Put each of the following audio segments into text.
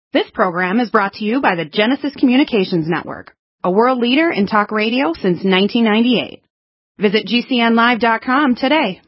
This program is brought to you by the Genesis Communications Network, a world leader in talk radio since 1998. Visit GCNlive.com today.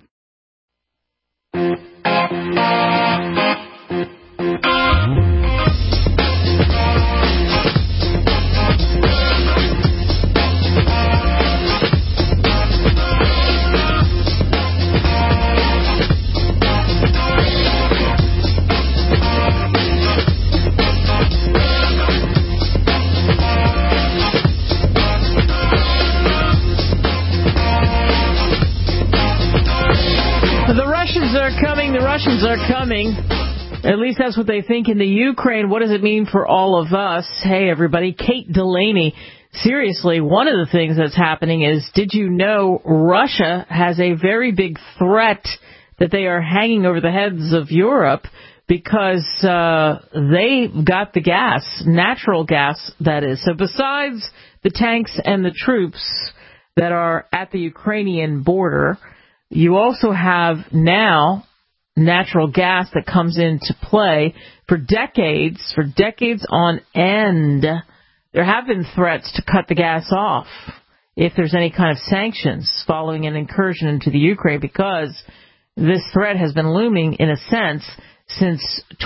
The Russians are coming. At least that's what they think in the Ukraine. What does it mean for all of us? Hey, everybody. Kate Delaney. Seriously, one of the things that's happening is, did you know Russia has a very big threat that they are hanging over the heads of Europe because they got the gas, natural gas, that is. So besides the tanks and the troops that are at the Ukrainian border, you also have now natural gas that comes into play for decades on end. There have been threats to cut the gas off if there's any kind of sanctions following an incursion into the Ukraine, because this threat has been looming, in a sense, since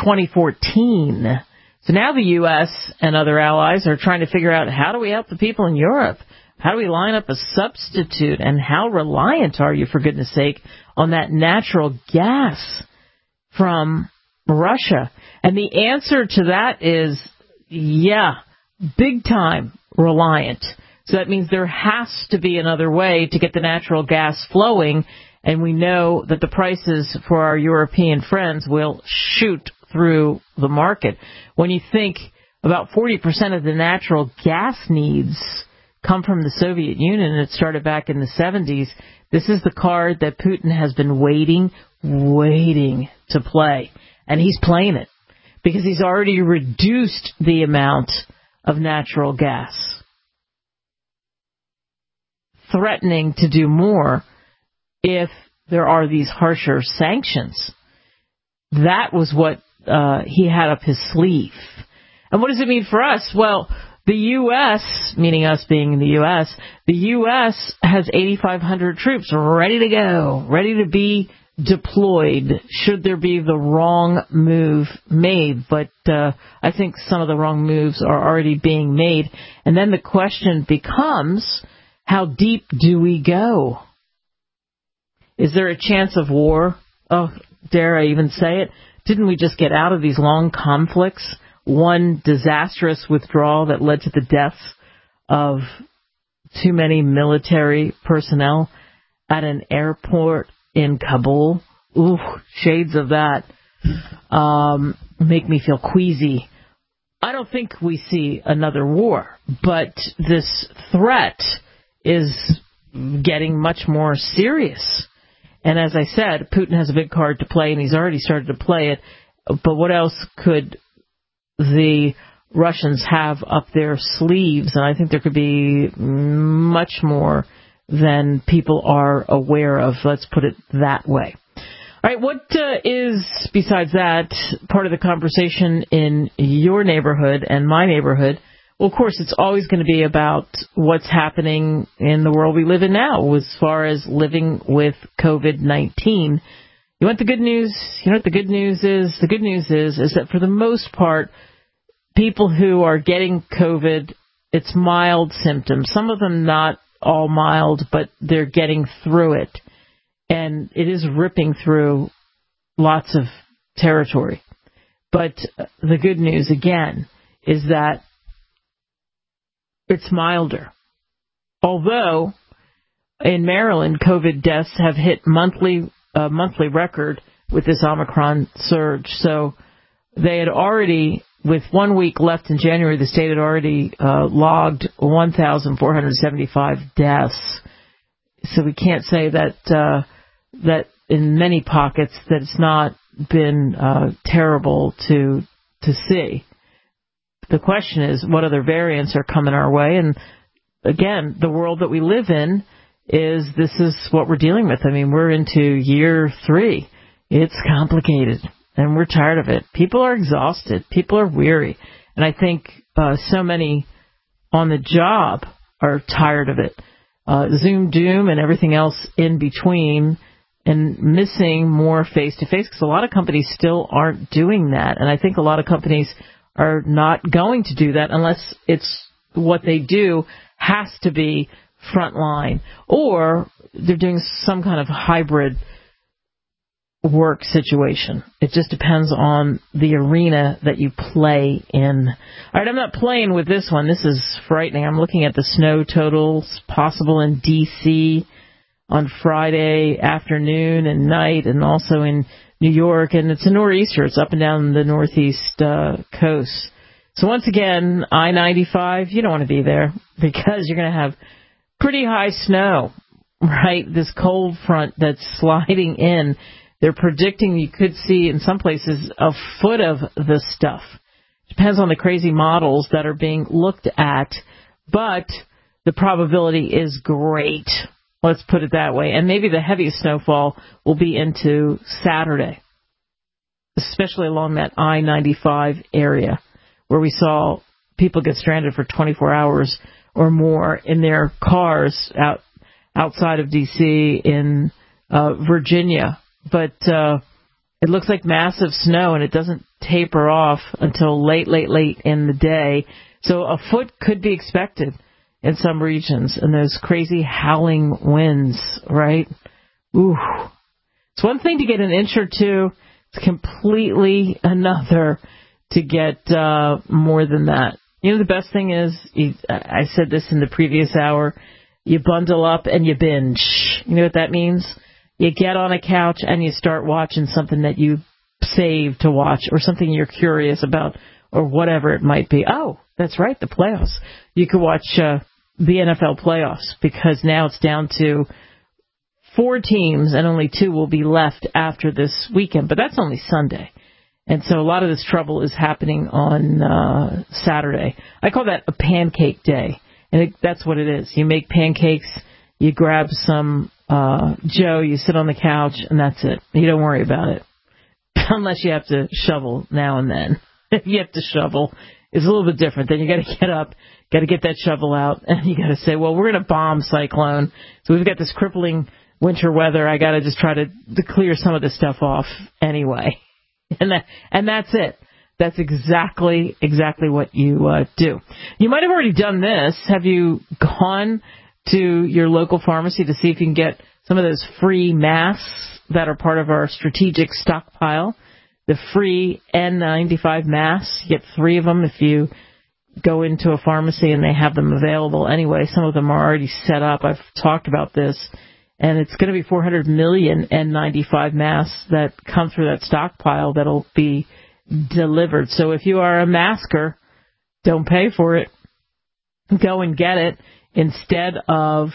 2014. So now the U.S. and other allies are trying to figure out, how do we help the people in Europe? How do we line up a substitute? And how reliant are you, for goodness sake, on that natural gas from Russia? And the answer to that is, yeah, big time reliant. So that means there has to be another way to get the natural gas flowing. And we know that the prices for our European friends will shoot through the market. When you think about 40% of the natural gas needs come from the Soviet Union, and it started back in the 70s. This is the card that Putin has been waiting to play. And he's playing it because he's already reduced the amount of natural gas, threatening to do more if there are these harsher sanctions. That was what he had up his sleeve. And what does it mean for us? Well, the U.S., meaning us being in the U.S., the U.S. has 8,500 troops ready to go, ready to be deployed should there be the wrong move made. But I think some of the wrong moves are already being made. And then the question becomes, how deep do we go? Is there a chance of war? Oh, dare I even say it? Didn't we just get out of these long conflicts? One disastrous withdrawal that led to the deaths of too many military personnel at an airport in Kabul. Ooh, shades of that make me feel queasy. I don't think we see another war, but this threat is getting much more serious. And as I said, Putin has a big card to play, and he's already started to play it. But what else could the Russians have up their sleeves? And I think there could be much more than people are aware of. Let's put it that way. All right, what is, besides that, part of the conversation in your neighborhood and my neighborhood? Well, of course, it's always going to be about what's happening in the world we live in now as far as living with COVID-19. You want the good news? You know what the good news is? The good news is that for the most part, people who are getting COVID, it's mild symptoms. Some of them not all mild, but they're getting through it. And it is ripping through lots of territory. But the good news, again, is that it's milder. Although in Maryland, COVID deaths have hit monthly record with this Omicron surge. So they had already, with 1 week left in January, the state had already logged 1,475 deaths. So we can't say that that in many pockets that it's not been terrible to see. The question is, what other variants are coming our way? And again, the world that we live in this is what we're dealing with. I mean, we're into year 3. It's complicated. and we're tired of it. People are exhausted. People are weary. And I think so many on the job are tired of it. Zoom doom and everything else in between, and missing more face-to-face, because a lot of companies still aren't doing that. And I think a lot of companies are not going to do that unless it's what they do has to be frontline, or they're doing some kind of hybrid work situation. It just depends on the arena that you play in. All right, I'm not playing with this one. This is frightening. I'm looking at the snow totals possible in D.C. on Friday afternoon and night, and also in New York, and it's a nor'easter. It's up and down the northeast coast. So once again, I-95, you don't want to be there because you're going to have pretty high snow, right? This cold front that's sliding in. They're predicting you could see in some places a foot of the stuff. Depends on the crazy models that are being looked at, but the probability is great. Let's put it that way. And maybe the heaviest snowfall will be into Saturday, especially along that I-95 area where we saw people get stranded for 24 hours or more in their cars outside of D.C. in Virginia. But it looks like massive snow, and it doesn't taper off until late in the day. So a foot could be expected in some regions, and those crazy howling winds, right? Ooh. It's one thing to get an inch or two. It's completely another to get more than that. You know, the best thing is, I said this in the previous hour, you bundle up and you binge. You know what that means? You get on a couch and you start watching something that you saved to watch, or something you're curious about, or whatever it might be. Oh, that's right, the playoffs. You could watch the NFL playoffs, because now it's down to 4 teams and only 2 will be left after this weekend. But that's only Sunday. And so a lot of this trouble is happening on Saturday. I call that a pancake day. And that's what it is. You make pancakes, you grab some Joe, you sit on the couch, and that's it. You don't worry about it. Unless you have to shovel now and then. If you have to shovel, it's a little bit different. Then you got to get up, got to get that shovel out, and you got to say, well, we're going to bomb cyclone. So we've got this crippling winter weather. I got to just try to clear some of this stuff off anyway. And that's it. That's exactly what you do. You might have already done this. Have you gone to your local pharmacy to see if you can get some of those free masks that are part of our strategic stockpile? The free N95 masks. You get 3 of them if you go into a pharmacy, and they have them available anyway. Some of them are already set up. I've talked about this. And it's going to be 400 million N95 masks that come through that stockpile that'll be delivered. So if you are a masker, don't pay for it. Go and get it instead of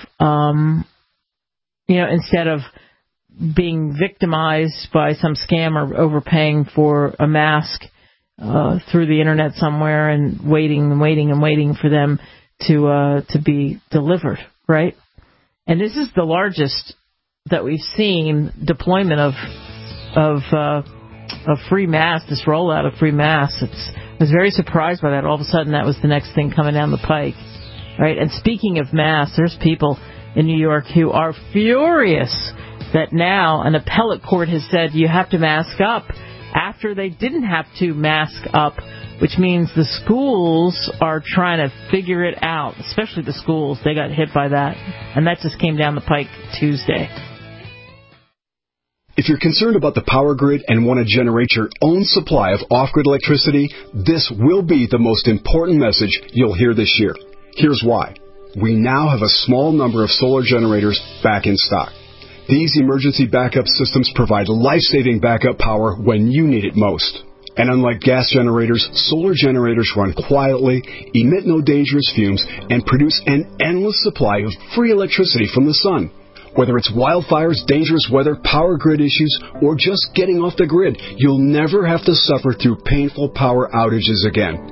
being victimized by some scam or overpaying for a mask through the internet somewhere and waiting for them to be delivered, right? And this is the largest that we've seen deployment of free masks, this rollout of free masks. I was very surprised by that. All of a sudden, that was the next thing coming down the pike, right? And speaking of masks, there's people in New York who are furious that now an appellate court has said you have to mask up after they didn't have to mask up, which means the schools are trying to figure it out, especially the schools. They got hit by that, and that just came down the pike Tuesday. If you're concerned about the power grid and want to generate your own supply of off-grid electricity, this will be the most important message you'll hear this year. Here's why. We now have a small number of solar generators back in stock. These emergency backup systems provide life-saving backup power when you need it most. And unlike gas generators, solar generators run quietly, emit no dangerous fumes, and produce an endless supply of free electricity from the sun. Whether it's wildfires, dangerous weather, power grid issues, or just getting off the grid, you'll never have to suffer through painful power outages again.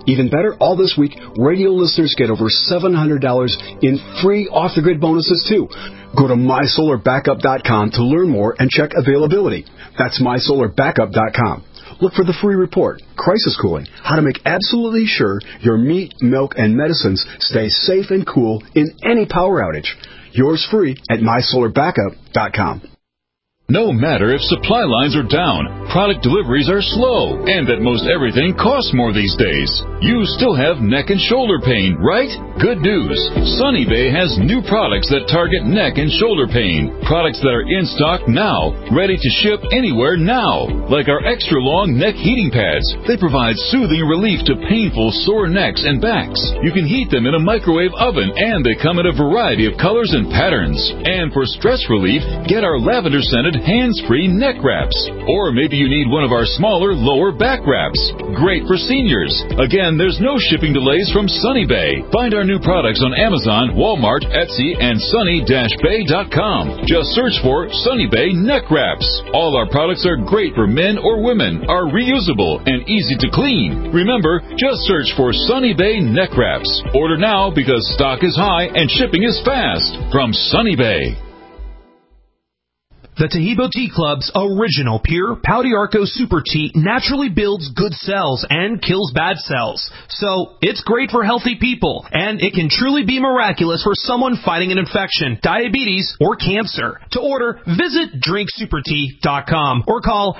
Even better, all this week, radio listeners get over $700 in free off-the-grid bonuses, too. Go to MySolarBackup.com to learn more and check availability. That's MySolarBackup.com. Look for the free report, Crisis Cooling, how to make absolutely sure your meat, milk, and medicines stay safe and cool in any power outage. Yours free at MySolarBackup.com. No matter if supply lines are down, product deliveries are slow, and that most everything costs more these days, you still have neck and shoulder pain, right? Good news. Sunny Bay has new products that target neck and shoulder pain. Products that are in stock now, ready to ship anywhere now. Like our extra long neck heating pads. They provide soothing relief to painful sore necks and backs. You can heat them in a microwave oven, and they come in a variety of colors and patterns. And for stress relief, get our lavender-scented hands-free neck wraps. Or maybe you need one of our smaller lower back wraps. Great for seniors. Again, there's no shipping delays from Sunny Bay. Find our new products on Amazon, Walmart, Etsy, and sunny-bay.com. Just search for Sunny Bay neck wraps. All our products are great for men or women, are reusable, and easy to clean. Remember, just search for Sunny Bay neck wraps. Order now because stock is high and shipping is fast. From Sunny Bay. The Taheebo Tea Club's original pure Pau d'Arco Super Tea naturally builds good cells and kills bad cells. So, it's great for healthy people, and it can truly be miraculous for someone fighting an infection, diabetes, or cancer. To order, visit drinksupertea.com or call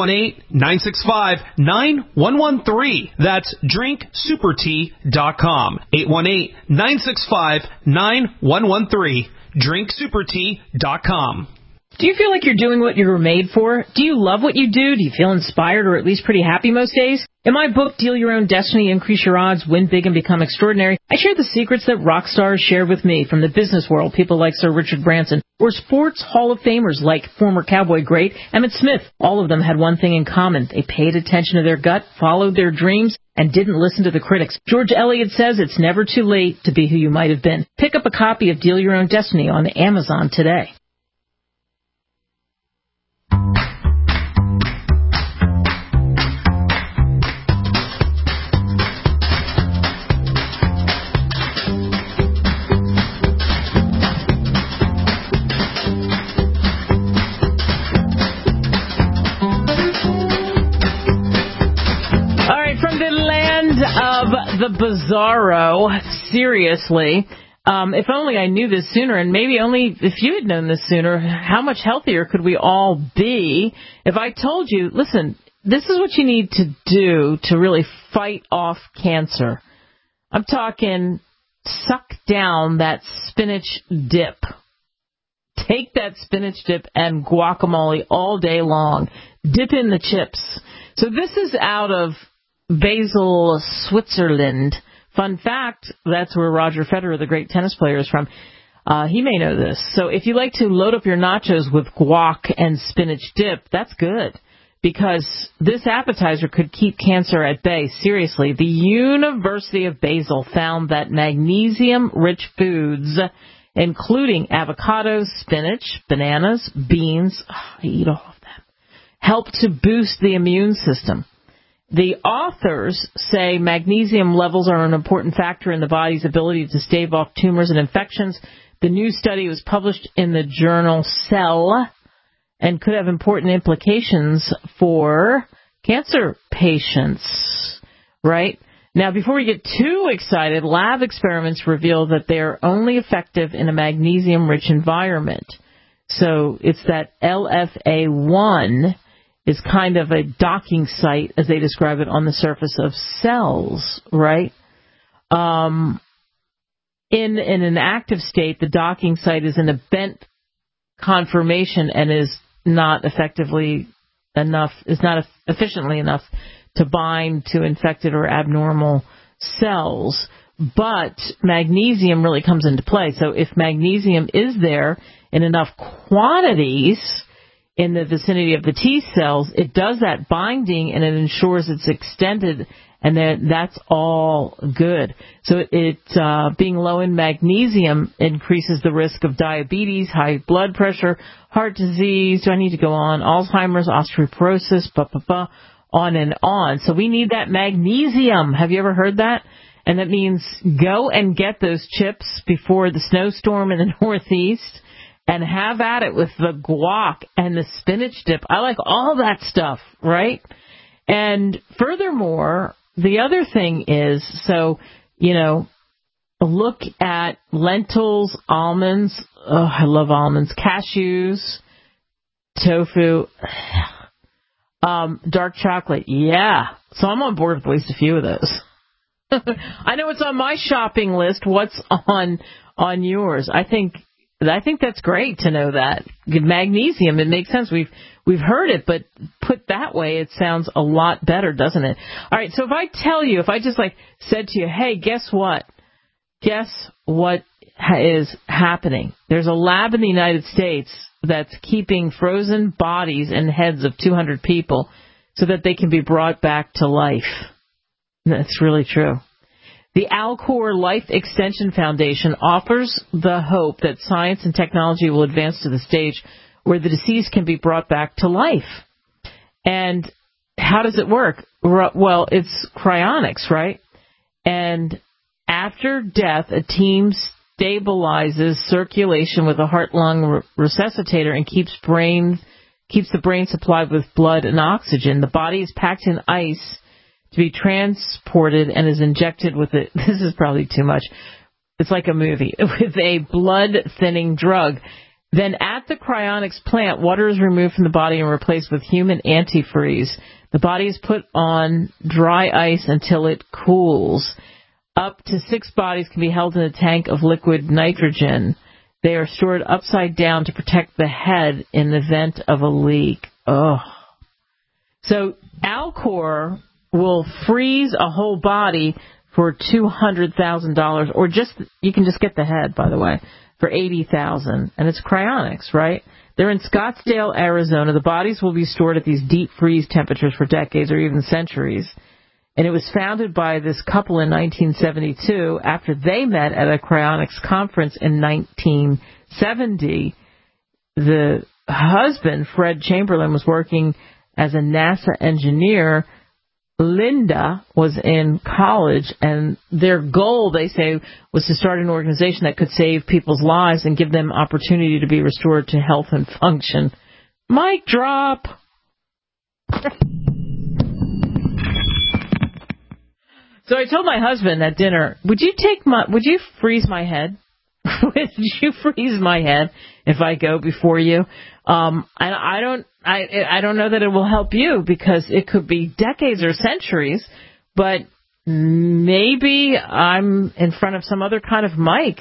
818-965-9113. That's drinksupertea.com. 818-965-9113. drinksupertea.com. Do you feel like you're doing what you were made for? Do you love what you do? Do you feel inspired or at least pretty happy most days? In my book, Deal Your Own Destiny, Increase Your Odds, Win Big and Become Extraordinary, I share the secrets that rock stars shared with me from the business world, people like Sir Richard Branson, or sports Hall of Famers like former Cowboy great Emmitt Smith. All of them had one thing in common. They paid attention to their gut, followed their dreams, and didn't listen to the critics. George Eliot says it's never too late to be who you might have been. Pick up a copy of Deal Your Own Destiny on Amazon today. The Bizarro, seriously. If only I knew this sooner, and maybe only if you had known this sooner, how much healthier could we all be if I told you, listen, this is what you need to do to really fight off cancer. I'm talking suck down that spinach dip. Take that spinach dip and guacamole all day long. Dip in the chips. So this is out of Basel, Switzerland. Fun fact, that's where Roger Federer, the great tennis player, is from. He may know this. So if you like to load up your nachos with guac and spinach dip, that's good, because this appetizer could keep cancer at bay. Seriously, the University of Basel found that magnesium-rich foods, including avocados, spinach, bananas, beans, I eat all of them, help to boost the immune system. The authors say magnesium levels are an important factor in the body's ability to stave off tumors and infections. The new study was published in the journal Cell and could have important implications for cancer patients, right? Now, before we get too excited, lab experiments reveal that they are only effective in a magnesium-rich environment. So it's that LFA1 is kind of a docking site, as they describe it, on the surface of cells, right? In an active state, the docking site is in a bent conformation and is not efficiently enough to bind to infected or abnormal cells. But magnesium really comes into play. So if magnesium is there in enough quantities in the vicinity of the T cells, it does that binding and it ensures it's extended, and that's all good. So being low in magnesium increases the risk of diabetes, high blood pressure, heart disease, do I need to go on, Alzheimer's, osteoporosis, on and on. So we need that magnesium. Have you ever heard that? And that means go and get those chips before the snowstorm in the Northeast and have at it with the guac and the spinach dip. I like all that stuff, right? And furthermore, the other thing is, so, look at lentils, almonds. Oh, I love almonds. Cashews, tofu, dark chocolate. Yeah. So I'm on board with at least a few of those. I know it's on my shopping list. What's on yours? I think that's great to know that. Magnesium, it makes sense. We've heard it, but put that way, it sounds a lot better, doesn't it? All right, so if I just said to you, hey, guess what? Guess what is happening? There's a lab in the United States that's keeping frozen bodies and heads of 200 people so that they can be brought back to life. That's really true. The Alcor Life Extension Foundation offers the hope that science and technology will advance to the stage where the deceased can be brought back to life. And how does it work? Well, it's cryonics, right? And after death, a team stabilizes circulation with a heart-lung resuscitator and keeps the brain supplied with blood and oxygen. The body is packed in ice to be transported and is injected with it. This is probably too much. It's like a movie. With a blood-thinning drug. Then at the cryonics plant, water is removed from the body and replaced with human antifreeze. The body is put on dry ice until it cools. Up to 6 bodies can be held in a tank of liquid nitrogen. They are stored upside down to protect the head in the event of a leak. Oh. So Alcor will freeze a whole body for $200,000, or you can just get the head, by the way, for $80,000, and it's cryonics, right? They're in Scottsdale, Arizona. The bodies will be stored at these deep freeze temperatures for decades or even centuries. And it was founded by this couple in 1972 after they met at a cryonics conference in 1970. The husband, Fred Chamberlain, was working as a NASA engineer. Linda was in college, and their goal, they say, was to start an organization that could save people's lives and give them opportunity to be restored to health and function. Mic drop. So I told my husband at dinner, would you freeze my head? Would you freeze my head if I go before you? And I don't know that it will help you because it could be decades or centuries, but maybe I'm in front of some other kind of mic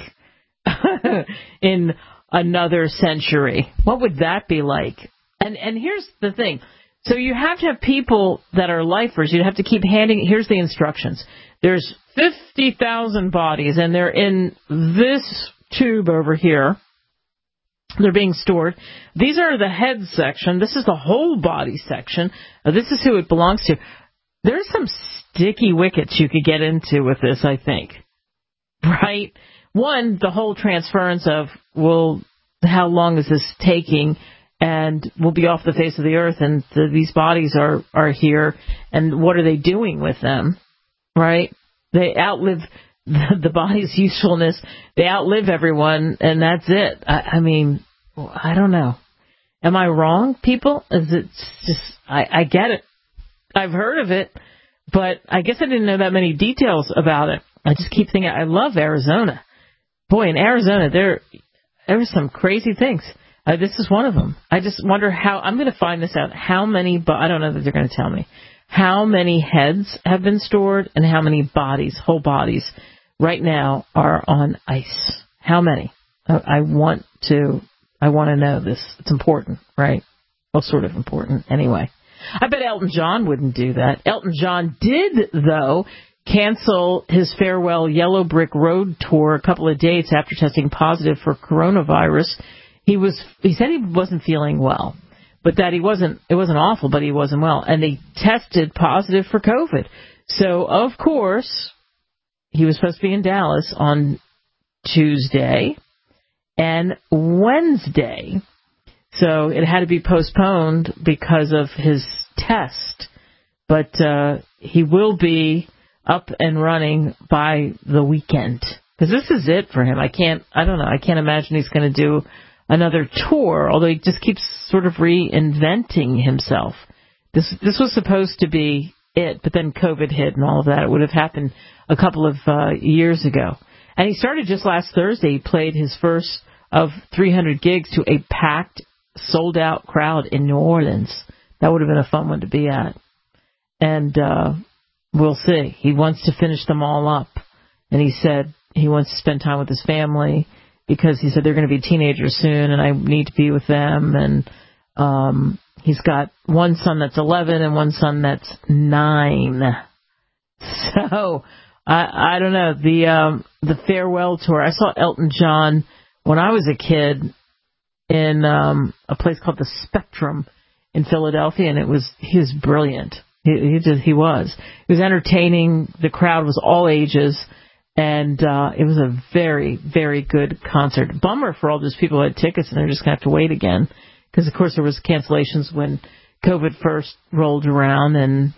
in another century. What would that be like? And here's the thing. So you have to have people that are lifers. You have to keep here's the instructions. There's 50,000 bodies, and they're in this tube over here. They're being stored. These are the head section. This is the whole body section. This is who it belongs to. There's some sticky wickets you could get into with this, I think. Right? One, the whole transference of, how long is this taking? And we'll be off the face of the earth, and these bodies are here, and what are they doing with them, right? They outlive the body's usefulness. They outlive everyone, and that's it. I mean, I don't know. Am I wrong, people? Is it just, I get it. I've heard of it, but I guess I didn't know that many details about it. I just keep thinking, I love Arizona. Boy, in Arizona, there are some crazy things. This is one of them. I just wonder I'm going to find this out. How many, I don't know that they're going to tell me, how many heads have been stored and how many bodies, whole bodies, right now are on ice. How many? I want to know this. It's important, right? Well, sort of important anyway. I bet Elton John wouldn't do that. Elton John did, though, cancel his farewell Yellow Brick Road tour a couple of dates after testing positive for coronavirus. He said he wasn't feeling well, but that it wasn't awful, but he wasn't well. And they tested positive for COVID. So, of course, he was supposed to be in Dallas on Tuesday and Wednesday. So it had to be postponed because of his test. But he will be up and running by the weekend. Because this is it for him. I can't imagine he's going to do another tour, although he just keeps sort of reinventing himself. This was supposed to be it, but then COVID hit and all of that. It would have happened a couple of years ago. And he started just last Thursday. He played his first of 300 gigs to a packed, sold-out crowd in New Orleans. That would have been a fun one to be at. And we'll see. He wants to finish them all up. And he said he wants to spend time with his family because he said they're going to be teenagers soon and I need to be with them. And he's got one son that's 11 and one son that's 9. So I don't know. The farewell tour. I saw Elton John when I was a kid in a place called the Spectrum in Philadelphia, and he was brilliant. He was entertaining. The crowd was all ages, and it was a very, very good concert. Bummer for all those people who had tickets, and they're just going to have to wait again because, of course, there was cancellations when COVID first rolled around, and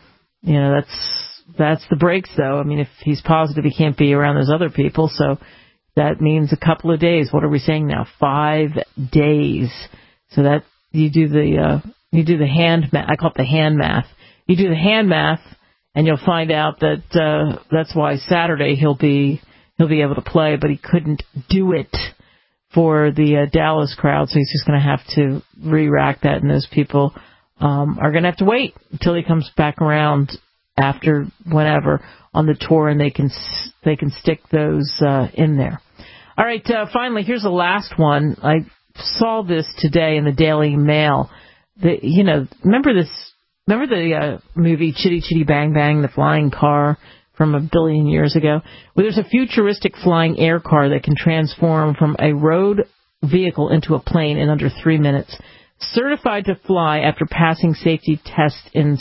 that's the breaks, though. I mean, if he's positive, he can't be around those other people, so that means a couple of days. What are we saying now? 5 days. So that you do the hand math. I call it the hand math. You do the hand math, and you'll find out that that's why Saturday he'll be able to play, but he couldn't do it for the Dallas crowd, so he's just going to have to re-rack that, and those people are going to have to wait until he comes back around after whenever on the tour, and they can stick those in there. All right, finally, here's the last one. I saw this today in the Daily Mail. Remember the movie Chitty Chitty Bang Bang, the flying car from a billion years ago? Well, there's a futuristic flying air car that can transform from a road vehicle into a plane in under 3 minutes. Certified to fly after passing safety tests in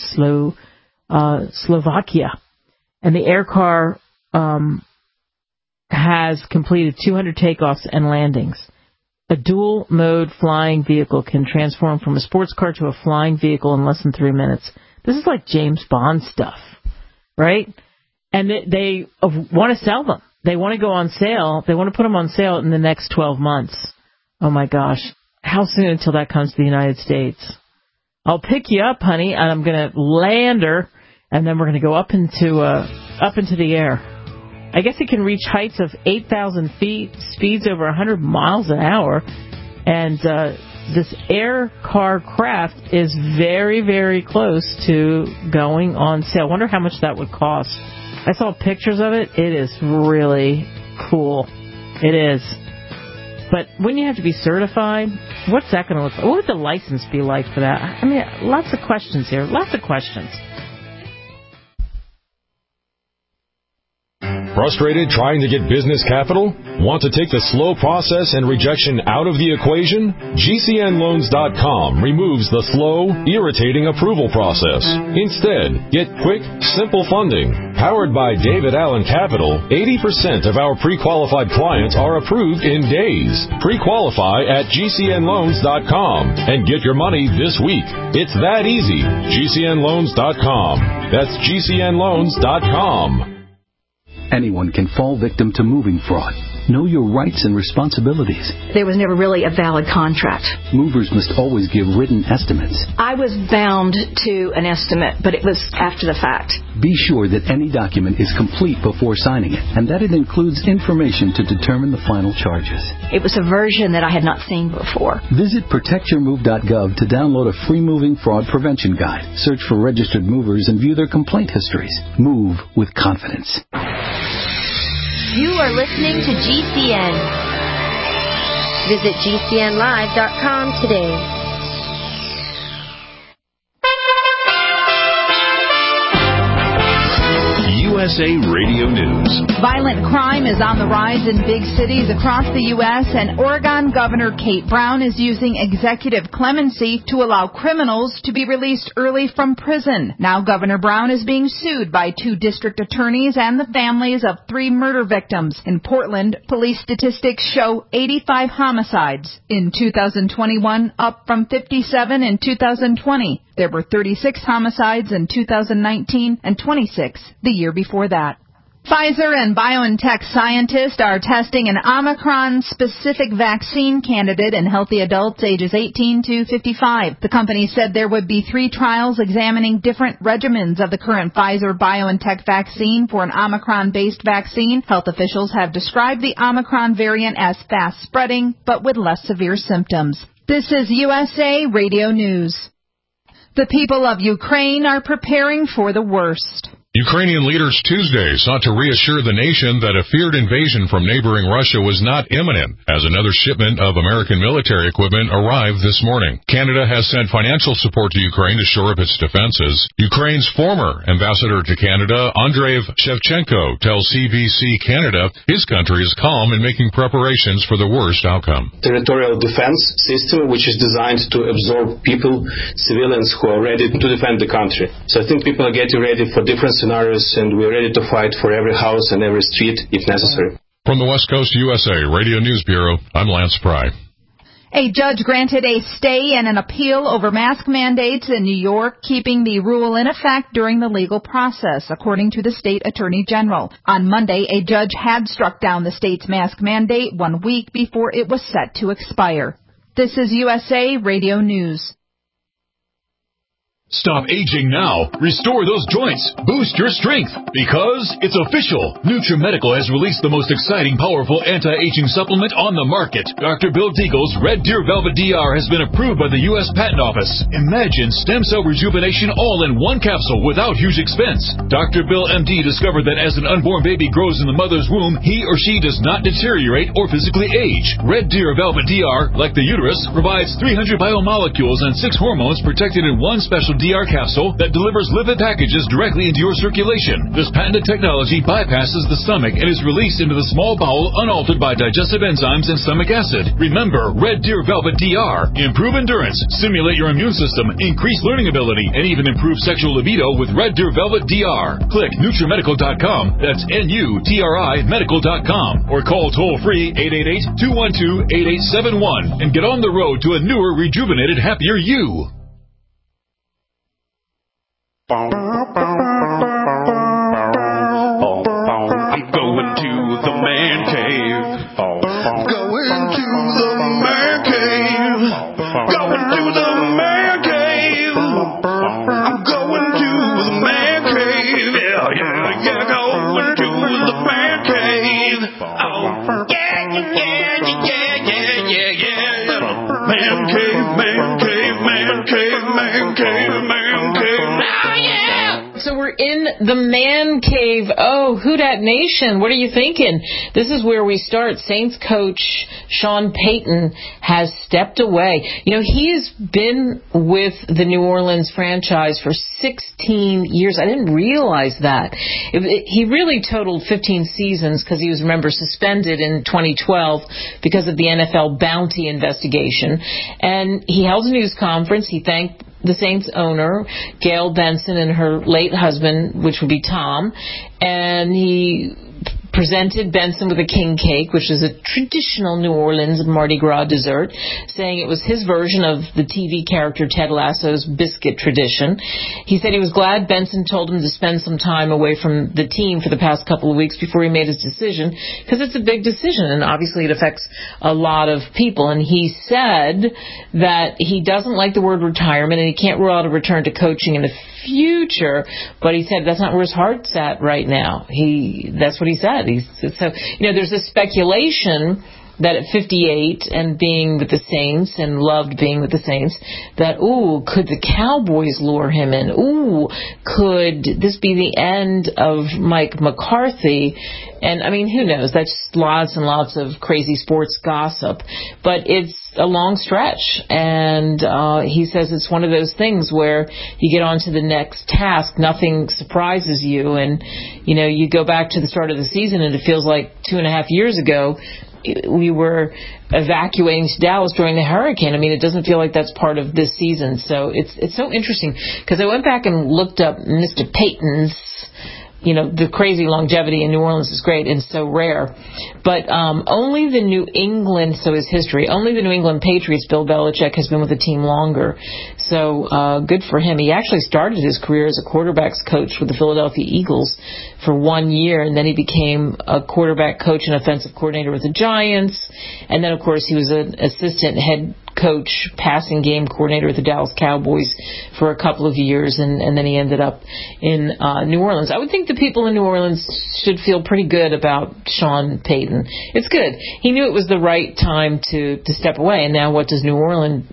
Slovakia. And the air car has completed 200 takeoffs and landings. A dual-mode flying vehicle can transform from a sports car to a flying vehicle in less than 3 minutes. This is like James Bond stuff, right? And they want to sell them. They want to go on sale. They want to put them on sale in the next 12 months. Oh, my gosh. How soon until that comes to the United States? I'll pick you up, honey, and I'm going to land her, and then we're going to go up into the air. I guess it can reach heights of 8,000 feet, speeds over 100 miles an hour, and this air car craft is very, very close to going on sale. I wonder how much that would cost. I saw pictures of it. It is really cool. It is. But wouldn't you have to be certified? What's that going to look like? What would the license be like for that? I mean, lots of questions here. Lots of questions. Frustrated trying to get business capital? Want to take the slow process and rejection out of the equation? GCNloans.com removes the slow, irritating approval process. Instead, get quick, simple funding. Powered by David Allen Capital, 80% of our pre-qualified clients are approved in days. Pre-qualify at GCNloans.com and get your money this week. It's that easy. GCNloans.com. That's GCNloans.com. Anyone can fall victim to moving fraud. Know your rights and responsibilities. There was never really a valid contract. Movers must always give written estimates. I was bound to an estimate, but it was after the fact. Be sure that any document is complete before signing it, and that it includes information to determine the final charges. It was a version that I had not seen before. Visit protectyourmove.gov to download a free moving fraud prevention guide. Search for registered movers and view their complaint histories. Move with confidence. You are listening to GCN. Visit GCNlive.com today. USA Radio News. Violent crime is on the rise in big cities across the U.S., and Oregon Governor Kate Brown is using executive clemency to allow criminals to be released early from prison. Now Governor Brown is being sued by 2 district attorneys and the families of 3 murder victims. In Portland, police statistics show 85 homicides in 2021, up from 57 in 2020. There were 36 homicides in 2019 and 26 the year before that. Pfizer and BioNTech scientists are testing an Omicron-specific vaccine candidate in healthy adults ages 18 to 55. The company said there would be 3 trials examining different regimens of the current Pfizer-BioNTech vaccine for an Omicron-based vaccine. Health officials have described the Omicron variant as fast-spreading, but with less severe symptoms. This is USA Radio News. The people of Ukraine are preparing for the worst. Ukrainian leaders Tuesday sought to reassure the nation that a feared invasion from neighboring Russia was not imminent as another shipment of American military equipment arrived this morning. Canada has sent financial support to Ukraine to shore up its defenses. Ukraine's former ambassador to Canada, Andrei Shevchenko, tells CBC Canada his country is calm in making preparations for the worst outcome. Territorial defense system which is designed to absorb people, civilians who are ready to defend the country. So I think people are getting ready for different scenarios, and we're ready to fight for every house and every street if necessary. From the West Coast USA Radio News Bureau, I'm Lance Pry. A judge granted a stay and an appeal over mask mandates in New York, keeping the rule in effect during the legal process, according to the state attorney general. On Monday, a judge had struck down the state's mask mandate 1 week before it was set to expire. This is USA Radio News. Stop aging now. Restore those joints. Boost your strength. Because it's official. NutriMedical has released the most exciting, powerful anti-aging supplement on the market. Dr. Bill Deagle's Red Deer Velvet DR has been approved by the U.S. Patent Office. Imagine stem cell rejuvenation all in one capsule without huge expense. Dr. Bill MD discovered that as an unborn baby grows in the mother's womb, he or she does not deteriorate or physically age. Red Deer Velvet DR, like the uterus, provides 300 biomolecules and 6 hormones protected in one special DR capsule that delivers lipid packages directly into your circulation. This patented technology bypasses the stomach and is released into the small bowel unaltered by digestive enzymes and stomach acid. Remember, Red Deer Velvet DR. Improve endurance, stimulate your immune system, increase learning ability, and even improve sexual libido with Red Deer Velvet DR. Click NutriMedical.com. That's NUTRI Medical.com. Or call toll-free 888-212-8871 and get on the road to a newer, rejuvenated, happier you. I'm going to the man cave. Going to the man cave. Going to the man cave. I'm going to the man cave. Yeah, going to the man cave. Oh, yeah. Man cave, man cave, man cave, man cave, man cave. So we're in the man cave. Oh, who dat nation? What are you thinking? This is where we start. Saints coach Sean Payton has stepped away. You know, he's been with the New Orleans franchise for 16 years. I didn't realize that. He really totaled 15 seasons because he was, remember, suspended in 2012 because of the NFL bounty investigation. And he held a news conference. He thanked the Saints owner, Gail Benson, and her late husband, which would be Tom, and he presented Benson with a king cake, which is a traditional New Orleans Mardi Gras dessert, saying it was his version of the TV character Ted Lasso's biscuit tradition. He said he was glad Benson told him to spend some time away from the team for the past couple of weeks before he made his decision, because it's a big decision, and obviously it affects a lot of people. And he said that he doesn't like the word retirement, and he can't rule out a return to coaching in the future, but he said that's not where his heart's at right now. That's what he said. So, you know, there's this speculation that at 58 and being with the Saints and loved being with the Saints, that, could the Cowboys lure him in? Could this be the end of Mike McCarthy? And, I mean, who knows? That's lots and lots of crazy sports gossip. But it's a long stretch. And he says it's one of those things where you get on to the next task, nothing surprises you. And, you know, you go back to the start of the season and it feels like 2.5 years ago, we were evacuating to Dallas during the hurricane. I mean, it doesn't feel like that's part of this season. So it's so interesting because I went back and looked up Mr. Payton's the crazy longevity in New Orleans is great and so rare. But only the New England, so his history, only the New England Patriots, Bill Belichick, has been with the team longer. So good for him. He actually started his career as a quarterbacks coach with the Philadelphia Eagles for 1 year, and then he became a quarterback coach and offensive coordinator with the Giants. And then, of course, he was an assistant head coach, passing game coordinator with the Dallas Cowboys for a couple of years, and then he ended up in New Orleans. I would think the people in New Orleans should feel pretty good about Sean Payton. It's good. He knew it was the right time to step away, and now what does New Orleans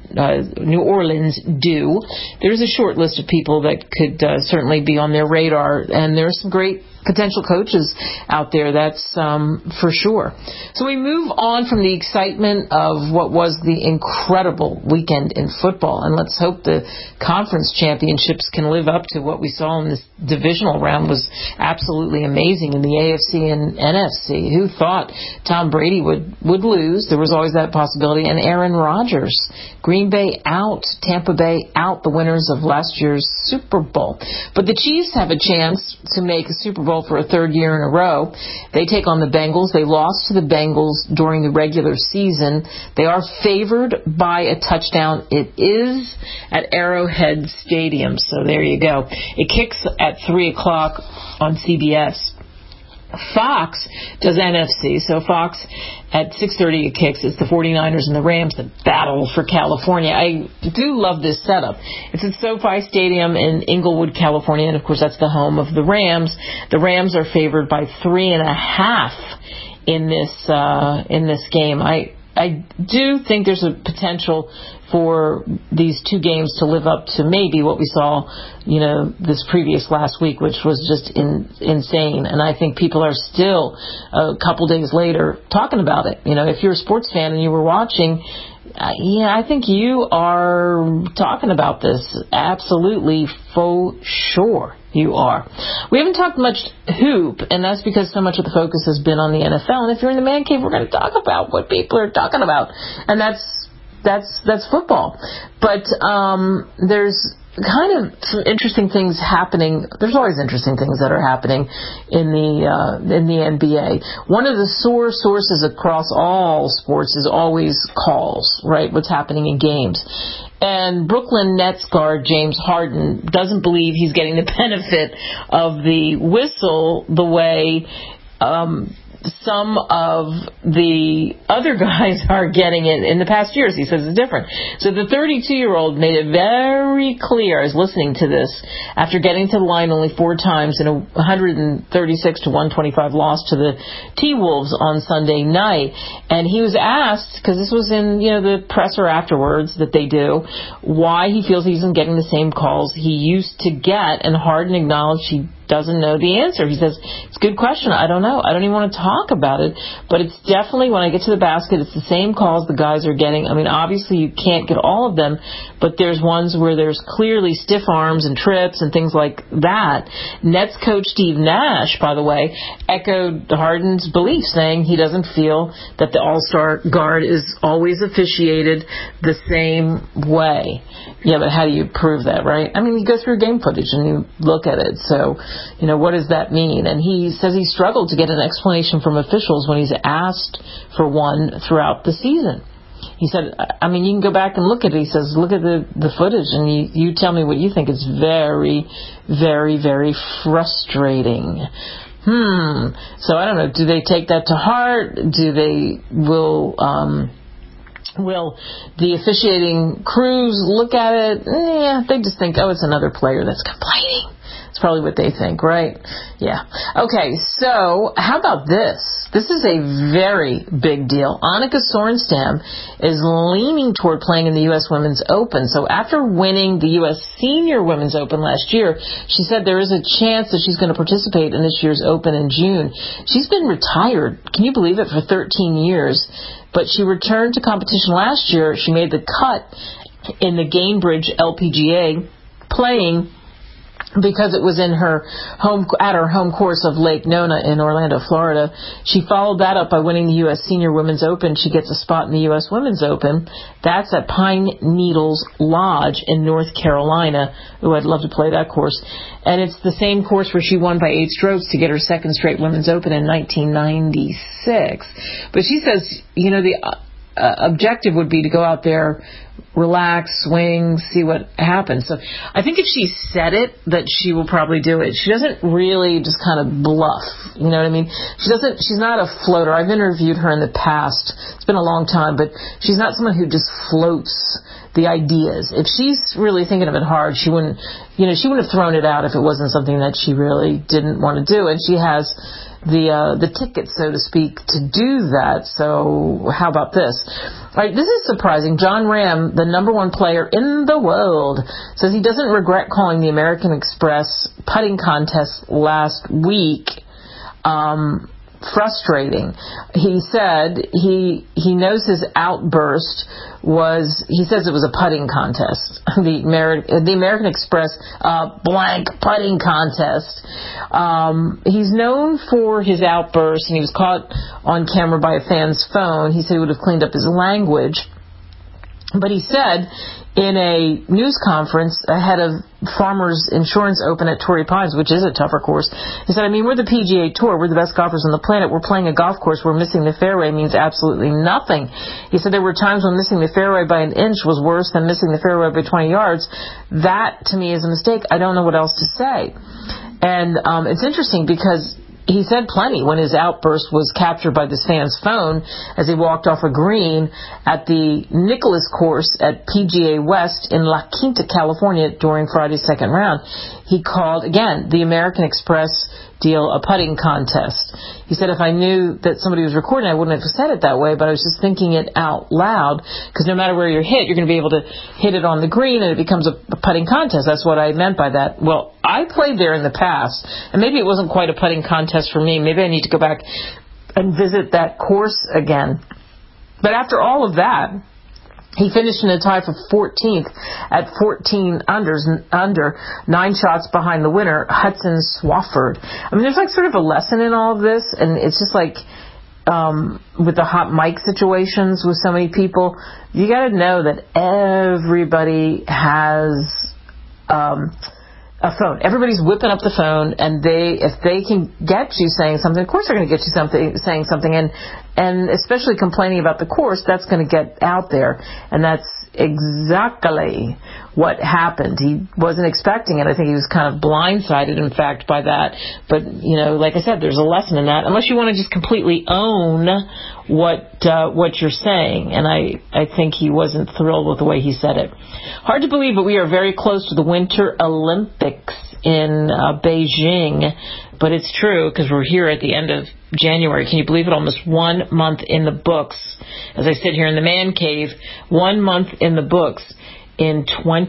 do? There's a short list of people that could certainly be on their radar, and there's some great potential coaches out there, that's for sure. So we move on from the excitement of what was the incredible weekend in football, and let's hope the conference championships can live up to what we saw in this divisional round. Was absolutely amazing in the AFC and NFC. Who thought Tom Brady would lose? There was always that possibility. And Aaron Rodgers, Green Bay out, Tampa Bay out, the winners of last year's Super Bowl. But the Chiefs have a chance to make a Super Bowl for a third year in a row. They take on the Bengals. They lost to the Bengals during the regular season. They are favored by a touchdown. It is at Arrowhead Stadium. So there you go. It kicks at 3 o'clock on CBS. Fox does NFC, so Fox at 6:30 it kicks. It's the 49ers and the Rams, the battle for California. I do love this setup. It's at SoFi Stadium in Inglewood, California, and of course that's the home of the Rams. The Rams are favored by 3.5 in this game. I do think there's a potential for these two games to live up to maybe what we saw, this previous last week, which was just insane. And I think people are still, a couple days later, talking about it. If you're a sports fan and you were watching, I think you are talking about this absolutely for sure. You are. We haven't talked much hoop, and that's because so much of the focus has been on the NFL. And if you're in the man cave, we're going to talk about what people are talking about, and that's football. But there's kind of some interesting things happening. There's always interesting things that are happening in the NBA. One of the sore sources across all sports is always calls, right? What's happening in games. And Brooklyn Nets guard James Harden doesn't believe he's getting the benefit of the whistle the way some of the other guys are getting it in the past years. He says it's different. So the 32-year-old made it very clear, I was listening to this, after getting to the line only 4 times in a 136-125 loss to the T-Wolves on Sunday night. And he was asked, because this was in the presser afterwards that they do, why he feels he isn't getting the same calls he used to get, and Harden acknowledged he doesn't know the answer. He says, it's a good question. I don't know. I don't even want to talk about it. But it's definitely, when I get to the basket, it's the same calls the guys are getting. I mean, obviously you can't get all of them, but there's ones where there's clearly stiff arms and trips and things like that. Nets coach Steve Nash, by the way, echoed Harden's belief, saying he doesn't feel that the all-star guard is always officiated the same way. Yeah, but how do you prove that, right? I mean, you go through game footage and you look at it. So, what does that mean? And he says he struggled to get an explanation from officials when he's asked for one throughout the season. He said, I mean, you can go back and look at it. He says, look at the footage and you tell me what you think. It's very, very, very frustrating. So I don't know. Do they take that to heart? Will the officiating crews look at it? They just think, it's another player that's complaining. That's probably what they think, right? Yeah. Okay, so how about this? This is a very big deal. Annika Sorenstam is leaning toward playing in the U.S. Women's Open. So after winning the U.S. Senior Women's Open last year, she said there is a chance that she's going to participate in this year's Open in June. She's been retired, can you believe it, for 13 years. But she returned to competition last year. She made the cut in the Gainbridge LPGA, playing because it was in her home course of Lake Nona in Orlando, Florida. She followed that up by winning the U.S. Senior Women's Open. She gets a spot in the U.S. Women's Open. That's at Pine Needles Lodge in North Carolina. Ooh, I'd love to play that course. And it's the same course where she won by 8 strokes to get her second straight Women's Open in 1996. But she says, the objective would be to go out there, relax, swing, see what happens. So I think if she said it, that she will probably do it. She doesn't really just kind of bluff. You know what I mean? She's not a floater. I've interviewed her in the past. It's been a long time, but she's not someone who just floats the ideas. If she's really thinking of it hard, she wouldn't have thrown it out if it wasn't something that she really didn't want to do. And she has the ticket, so to speak, to do that. So how about this? All right, this is surprising. John Ram, the number 1 player in the world, says he doesn't regret calling the American Express putting contest last week frustrating. He said he knows his outburst he says it was a putting contest. The American Express blank putting contest. He's known for his outbursts, and he was caught on camera by a fan's phone. He said he would have cleaned up his language. But he said in a news conference ahead of Farmers Insurance Open at Torrey Pines, which is a tougher course, he said, we're the PGA Tour. We're the best golfers on the planet. We're playing a golf course where missing the fairway means absolutely nothing. He said there were times when missing the fairway by an inch was worse than missing the fairway by 20 yards. That, to me, is a mistake. I don't know what else to say. And it's interesting because he said plenty when his outburst was captured by this fan's phone as he walked off a green at the Nicholas course at PGA West in La Quinta, California during Friday's second round. He called, again, the American Express deal a putting contest. He said, if I knew that somebody was recording, I wouldn't have said it that way, but I was just thinking it out loud, because no matter where you're hit, you're going to be able to hit it on the green, and it becomes a putting contest. That's what I meant by that. Well, I played there in the past, and maybe it wasn't quite a putting contest for me. Maybe I need to go back and visit that course again. But after all of that, he finished in a tie for 14th at 14 under, 9 shots behind the winner, Hudson Swafford. There's like sort of a lesson in all of this, and it's just like with the hot mic situations with so many people, you got to know that everybody has a phone. Everybody's whipping up the phone, and if they can get you saying something, of course they're going to get you saying something, and especially complaining about the course, that's going to get out there, and that's exactly what happened. He wasn't expecting it. I think he was kind of blindsided, in fact, by that. But, like I said, there's a lesson in that, unless you want to just completely own what you're saying. And I think he wasn't thrilled with the way he said it. Hard to believe, but we are very close to the Winter Olympics in Beijing. But it's true, because we're here at the end of January. Can you believe it? Almost 1 month in the books. As I sit here in the man cave, 1 month in the books in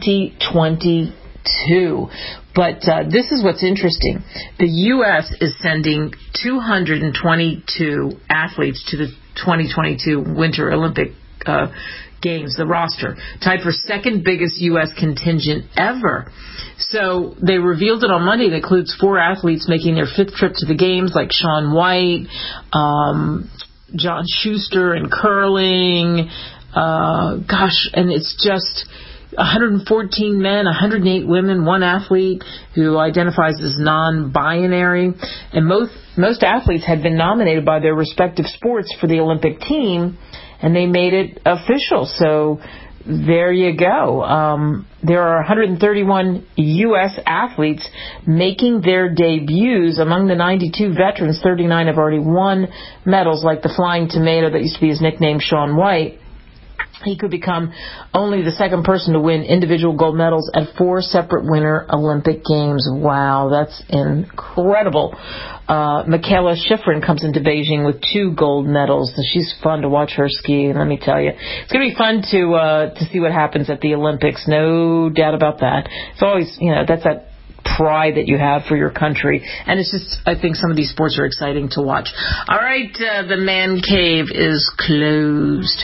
2022. But this is what's interesting. The U.S. is sending 222 athletes to the 2022 Winter Olympic Games, the roster, tied for second biggest U.S. contingent ever. So they revealed it on Monday. It includes 4 athletes making their 5th trip to the Games, like Shaun White, John Schuster in curling. And it's just 114 men, 108 women, 1 athlete who identifies as non-binary. And most athletes had been nominated by their respective sports for the Olympic team, and they made it official. So there you go. There are 131 U.S. athletes making their debuts. Among the 92 veterans, 39 have already won medals, like the Flying Tomato that used to be his nickname, Shaun White. He could become only the second person to win individual gold medals at 4 separate Winter Olympic Games. Wow, that's incredible. Michaela Schifrin comes into Beijing with 2 gold medals. So she's fun to watch her ski, and let me tell you, it's going to be fun to see what happens at the Olympics. No doubt about that. It's always, that's that pride that you have for your country, and it's just, I think some of these sports are exciting to watch. All right, the man cave is closed.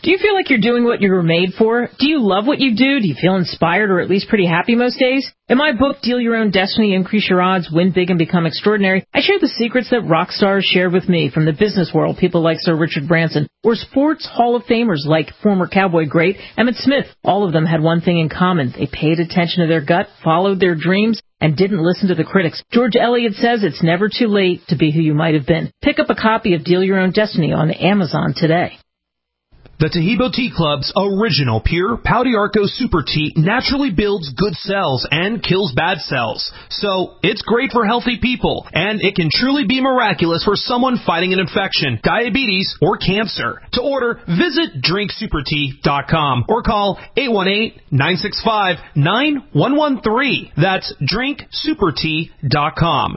Do you feel like you're doing what you were made for? Do you love what you do? Do you feel inspired or at least pretty happy most days? In my book, Deal Your Own Destiny, Increase Your Odds, Win Big and Become Extraordinary, I share the secrets that rock stars shared with me from the business world, people like Sir Richard Branson, or sports Hall of Famers like former Cowboy great Emmitt Smith. All of them had one thing in common. They paid attention to their gut, followed their dreams, and didn't listen to the critics. George Eliot says it's never too late to be who you might have been. Pick up a copy of Deal Your Own Destiny on Amazon today. The Taheebo Tea Club's original pure Pau d'Arco Super Tea naturally builds good cells and kills bad cells. So it's great for healthy people, and it can truly be miraculous for someone fighting an infection, diabetes, or cancer. To order, visit drinksupertea.com or call 818-965-9113. That's drinksupertea.com.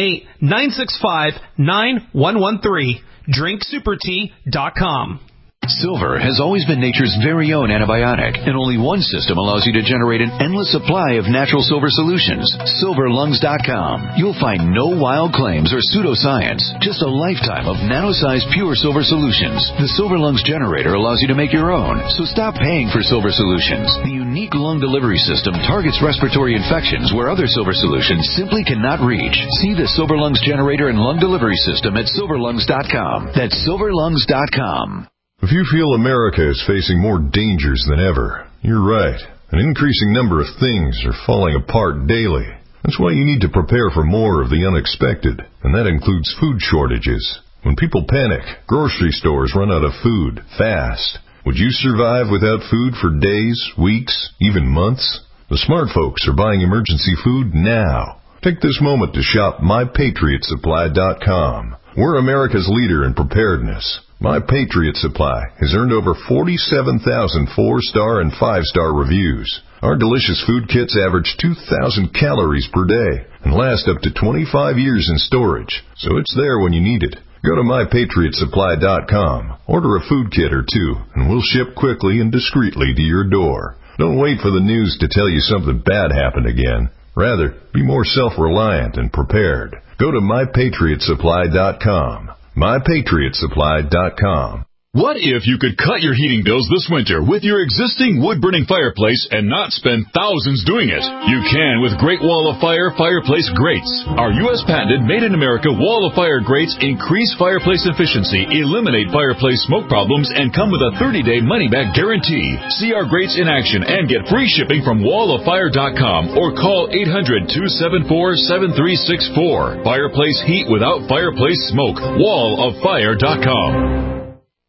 818-965-9113. drinksupertea.com. Silver has always been nature's very own antibiotic, and only one system allows you to generate an endless supply of natural silver solutions. SilverLungs.com. You'll find no wild claims or pseudoscience, just a lifetime of nano-sized pure silver solutions. The Silver Lungs generator allows you to make your own, so stop paying for silver solutions. The unique lung delivery system targets respiratory infections where other silver solutions simply cannot reach. See the Silver Lungs generator and lung delivery system at SilverLungs.com. That's SilverLungs.com. If you feel America is facing more dangers than ever, you're right. An increasing number of things are falling apart daily. That's why you need to prepare for more of the unexpected, and that includes food shortages. When people panic, grocery stores run out of food fast. Would you survive without food for days, weeks, even months? The smart folks are buying emergency food now. Take this moment to shop MyPatriotSupply.com. We're America's leader in preparedness. My Patriot Supply has earned over 47,000 4-star and 5-star reviews. Our delicious food kits average 2,000 calories per day and last up to 25 years in storage, so it's there when you need it. Go to MyPatriotSupply.com, order a food kit or two, and we'll ship quickly and discreetly to your door. Don't wait for the news to tell you something bad happened again. Rather, be more self-reliant and prepared. Go to MyPatriotSupply.com. MyPatriotSupply.com. What if you could cut your heating bills this winter with your existing wood-burning fireplace and not spend thousands doing it? You can with Great Wall of Fire fireplace grates. Our U.S. patented made-in-America Wall of Fire grates increase fireplace efficiency, eliminate fireplace smoke problems, and come with a 30-day money-back guarantee. See our grates in action and get free shipping from walloffire.com or call 800-274-7364. Fireplace heat without fireplace smoke. walloffire.com.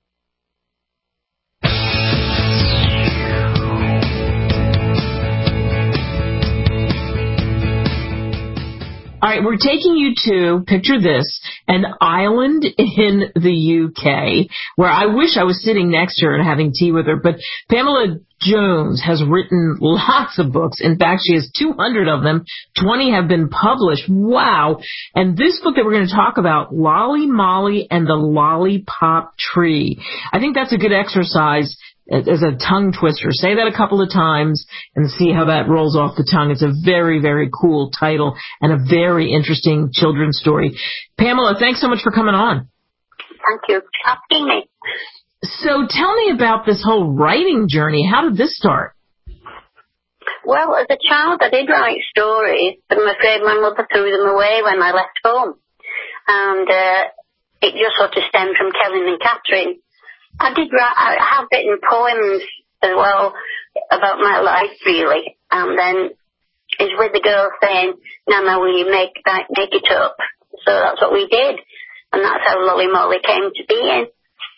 All right, we're taking you to, picture this, an island in the UK where I wish I was sitting next to her and having tea with her. But Pamela Jones has written lots of books. In fact, she has 200 of them. 20 have been published. Wow. And this book that we're going to talk about, Lolly Molly and the Lollipop Tree. I think that's a good exercise as a tongue twister. Say that a couple of times and see how that rolls off the tongue. It's a very, very cool title and a very interesting children's story. Pamela, thanks so much for coming on. Thank you for asking me. So tell me about this whole writing journey. How did this start? Well, as a child, I did write stories, but I'm afraid my mother threw them away when I left home. And it just sort of stemmed from Kevin and Catherine. I have written poems as well about my life, really. And then it's with the girl saying, Nana, will you make it up? So that's what we did. And that's how Lolly Molly came to be in.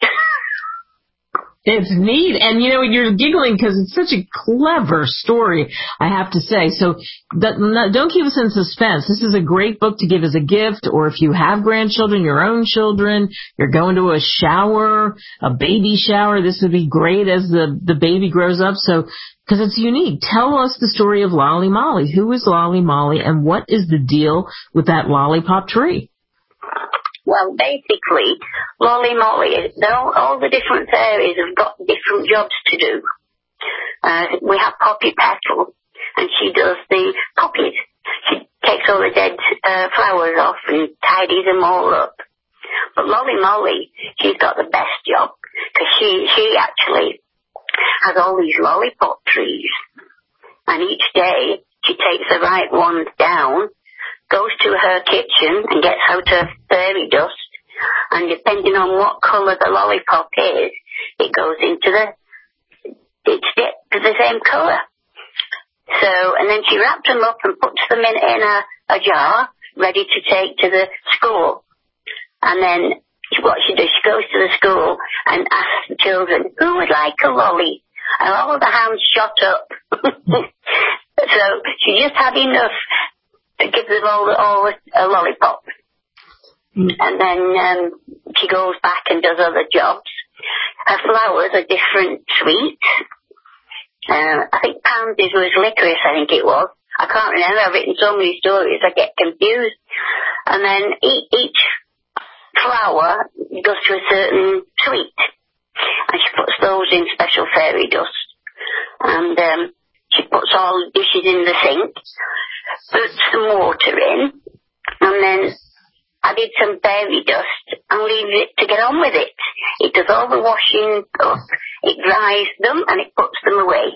It's neat. And, you know, you're giggling because it's such a clever story, I have to say. So don't keep us in suspense. This is a great book to give as a gift, or if you have grandchildren, your own children, you're going to a shower, a baby shower, this would be great as the baby grows up. So, because it's unique. Tell us the story of Lolly Molly. Who is Lolly Molly, and what is the deal with that lollipop tree? Well, basically, Lolly Molly, all the different fairies have got different jobs to do. We have Poppy Petal, and she does the poppies. She takes all the dead flowers off and tidies them all up. But Lolly Molly, she's got the best job, because she actually has all these lollipop trees. And each day she takes the right ones down, goes to her kitchen and gets out her fairy dust. And depending on what colour the lollipop is, it goes into the same colour. So, and then she wraps them up and puts them in a jar, ready to take to the school. And then what she does, she goes to the school and asks the children, who would like a lolly? And all the hands shot up. So she just had enough to give them all a lollipop. And then she goes back and does other jobs. Her flowers are different sweets. I think pansies was licorice, I think it was. I can't remember. I've written so many stories, I get confused. And then each flower goes to a certain sweet. And she puts those in special fairy dust. And she puts all the dishes in the sink, puts some water in, and then I did some fairy dust and leave it to get on with it. It does all the washing up, it dries them, and it puts them away.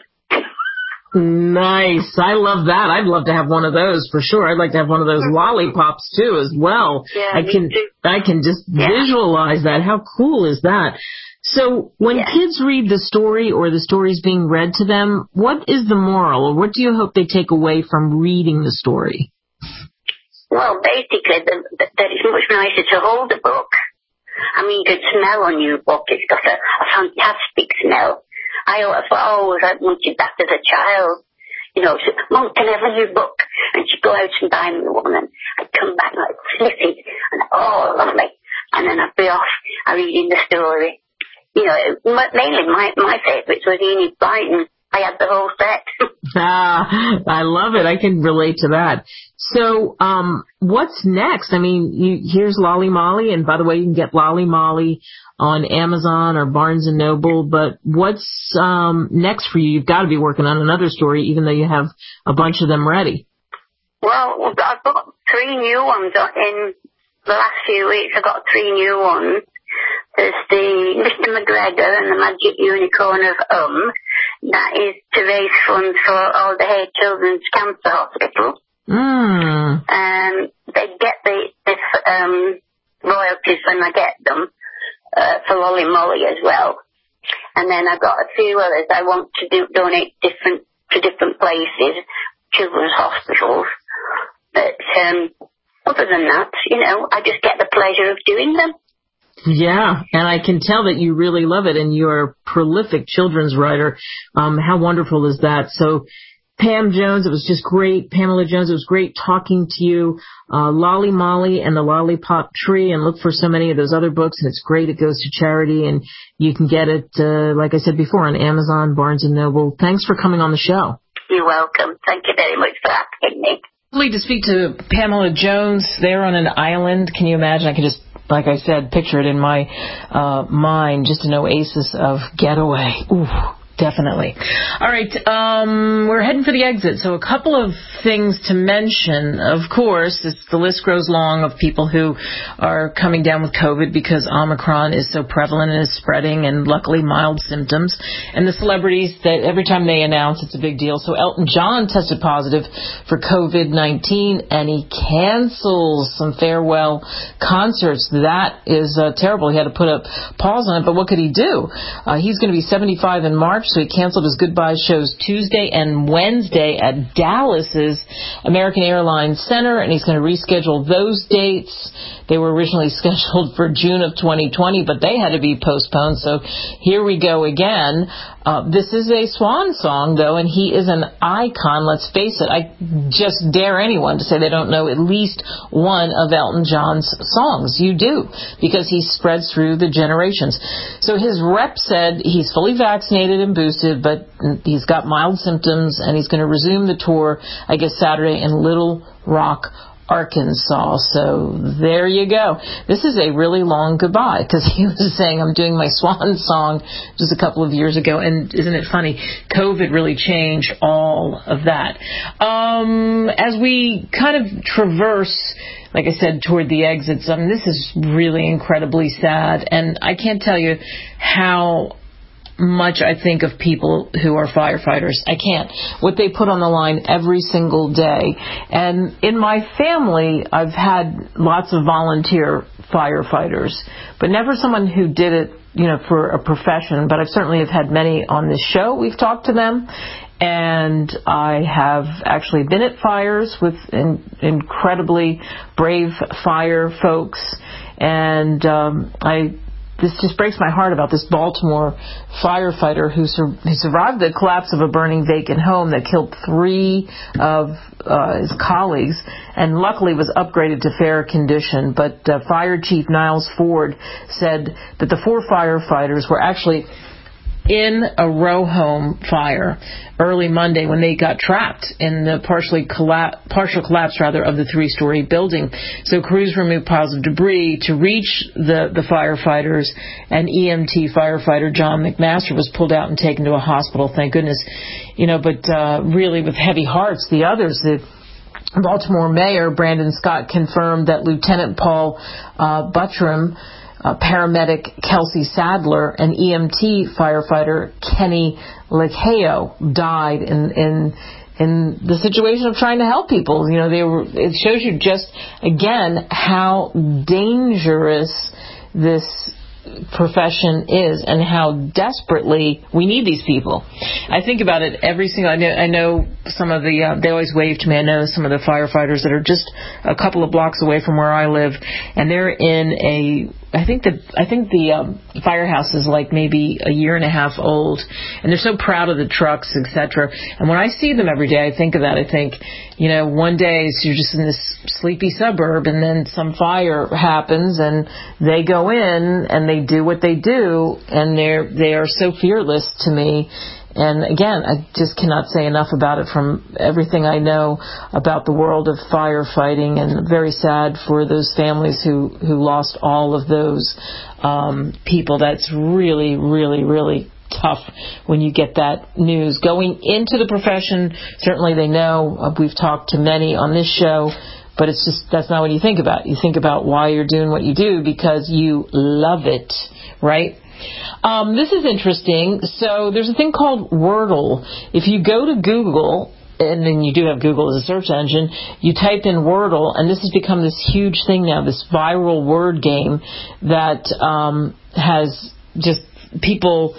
Nice. I love that. I'd love to have one of those for sure. I'd like to have one of those lollipops too as well. Yeah, I can just visualize that. How cool is that? So when kids read the story or the story's being read to them, what is the moral, or what do you hope they take away from reading the story? Well, basically, that it's much nicer to hold a book. I mean, you could smell on your book. It's got a fantastic smell. I always wanted that as a child. You know, so, Mum, can I have a new book? And she'd go out and buy me one, and I'd come back like sniffing, and lovely. And then I'd be off reading the story. You know, mainly my favourites was Enid Blyton. I had the whole set. I love it. I can relate to that. So, what's next? I mean, here's Lolly Molly, and by the way, you can get Lolly Molly on Amazon or Barnes & Noble, but what's next for you? You've got to be working on another story, even though you have a bunch of them ready. Well, I've got 3 new ones in the last few weeks. I've got 3 new ones. There's the Mr. McGregor and the Magic Unicorn of that is to raise funds for all the Hay Children's Cancer Hospital. They get the royalties when I get them for Lolly Molly as well. And then I've got a few others I want to donate to different places, children's hospitals. But other than that, you know, I just get the pleasure of doing them. Yeah, and I can tell that you really love it, and you're a prolific children's writer. How wonderful is that? So, Pam Jones, it was just great. Pamela Jones, it was great talking to you. Lolly Molly and the Lollipop Tree, and look for so many of those other books, and it's great. It goes to charity, and you can get it, like I said before, on Amazon, Barnes & Noble. Thanks for coming on the show. You're welcome. Thank you very much for asking me. Lovely to speak to Pamela Jones there on an island. Can you imagine? I can just, like I said, picture it in my mind, just an oasis of getaway. Ooh, definitely. All right, we're heading for the exit. So a couple of things to mention. Of course, the list grows long of people who are coming down with COVID because Omicron is so prevalent and is spreading, and luckily mild symptoms. And the celebrities that every time they announce, it's a big deal. So Elton John tested positive for COVID-19, and he cancels some farewell concerts. That is terrible. He had to put a pause on it, but what could he do? He's going to be 75 in March, so he canceled his goodbye shows Tuesday and Wednesday at Dallas's American Airlines Center, and he's going to reschedule those dates. They were originally scheduled for June of 2020, but they had to be postponed, so here we go again. This is a swan song, though, and he is an icon, let's face it. I just dare anyone to say they don't know at least one of Elton John's songs. You do, because he spreads through the generations. So his rep said he's fully vaccinated and boosted, but he's got mild symptoms, and he's going to resume the tour, I guess, Saturday in Little Rock, Arkansas. So there you go. This is a really long goodbye, because he was saying, I'm doing my swan song just a couple of years ago. And isn't it funny? COVID really changed all of that. As we kind of traverse, like I said, toward the exits, this is really incredibly sad. And I can't tell you how much I think of people who are firefighters. I can't. What they put on the line every single day. And in my family, I've had lots of volunteer firefighters, but never someone who did it, for a profession. But I've certainly have had many on this show. We've talked to them. And I have actually been at fires with incredibly brave fire folks. And this just breaks my heart about this Baltimore firefighter who survived the collapse of a burning vacant home that killed 3 of his colleagues, and luckily was upgraded to fair condition. But Fire Chief Niles Ford said that the 4 firefighters were actually in a row home fire early Monday when they got trapped in the partial collapse of the 3-story building. So crews removed piles of debris to reach the firefighters, and EMT firefighter John McMaster was pulled out and taken to a hospital, thank goodness. But really with heavy hearts, the others, the Baltimore Mayor Brandon Scott confirmed that Lieutenant Paul Buttram, paramedic Kelsey Sadler, and EMT firefighter Kenny Lecheo died in the situation of trying to help people. It shows you just, again, how dangerous this profession is and how desperately we need these people. I think about it every single. I know some of the. They always wave to me. I know some of the firefighters that are just a couple of blocks away from where I live, and they're in a. I think the firehouse is like maybe a year and a half old, and they're so proud of the trucks, etc. And when I see them every day, I think of that. I think, one day you're just in this sleepy suburb, and then some fire happens, and they go in and they do what they do, and they are so fearless to me. And again, I just cannot say enough about it from everything I know about the world of firefighting, and very sad for those families who lost all of those people. That's really, really, really tough when you get that news. Going into the profession, certainly they know. We've talked to many on this show, but it's just, that's not what you think about. You think about why you're doing what you do because you love it, right? This is interesting. So there's a thing called Wordle. If you go to Google, and then you do have Google as a search engine, you type in Wordle, and this has become this huge thing now, this viral word game that has just people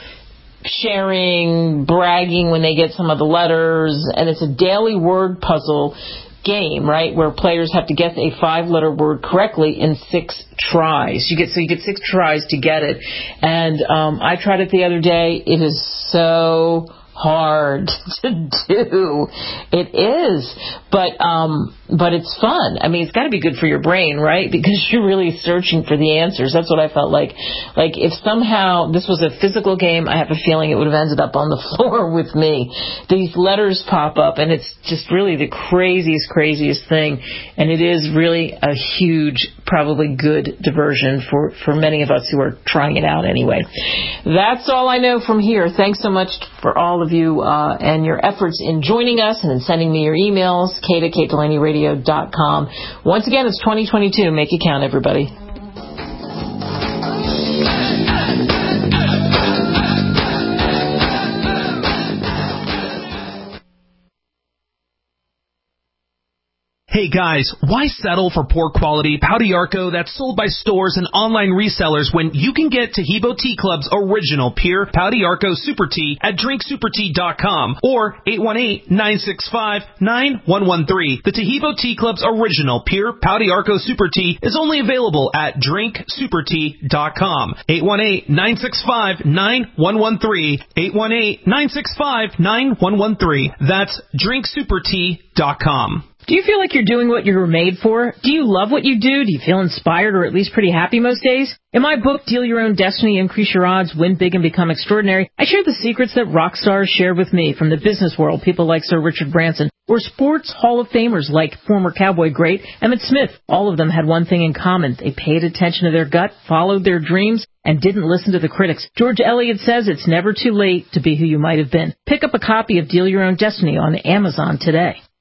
sharing, bragging when they get some of the letters, and it's a daily word puzzle game, right, where players have to guess a 5-letter word correctly in 6 tries. You get 6 tries to get it. And I tried it the other day. It is so hard to do. It is, but it's fun. I mean, it's got to be good for your brain, right? Because you're really searching for the answers. That's what I felt like. Like, if somehow this was a physical game, I have a feeling it would have ended up on the floor with me. These letters pop up, and it's just really the craziest thing. And it is really a huge, probably good diversion for many of us who are trying it out anyway. That's all I know from here. Thanks so much for all of you and your efforts in joining us and in sending me your emails, kate@KateDelaneyRadio.com. Once again, it's 2022. Make it count, everybody. Hey guys, why settle for poor quality Pau d'Arco that's sold by stores and online resellers when you can get Taheebo Tea Club's original pure Pau d'Arco Super Tea at drinksupertea.com or 818-965-9113. The Taheebo Tea Club's original pure Pau d'Arco Super Tea is only available at drinksupertea.com. 818-965-9113. 818-965-9113. That's drinksupertea.com. Do you feel like you're doing what you were made for? Do you love what you do? Do you feel inspired or at least pretty happy most days? In my book, Deal Your Own Destiny, Increase Your Odds, Win Big and Become Extraordinary, I share the secrets that rock stars shared with me from the business world, people like Sir Richard Branson, or sports Hall of Famers like former Cowboy great Emmitt Smith. All of them had one thing in common. They paid attention to their gut, followed their dreams, and didn't listen to the critics. George Eliot says it's never too late to be who you might have been. Pick up a copy of Deal Your Own Destiny on Amazon today.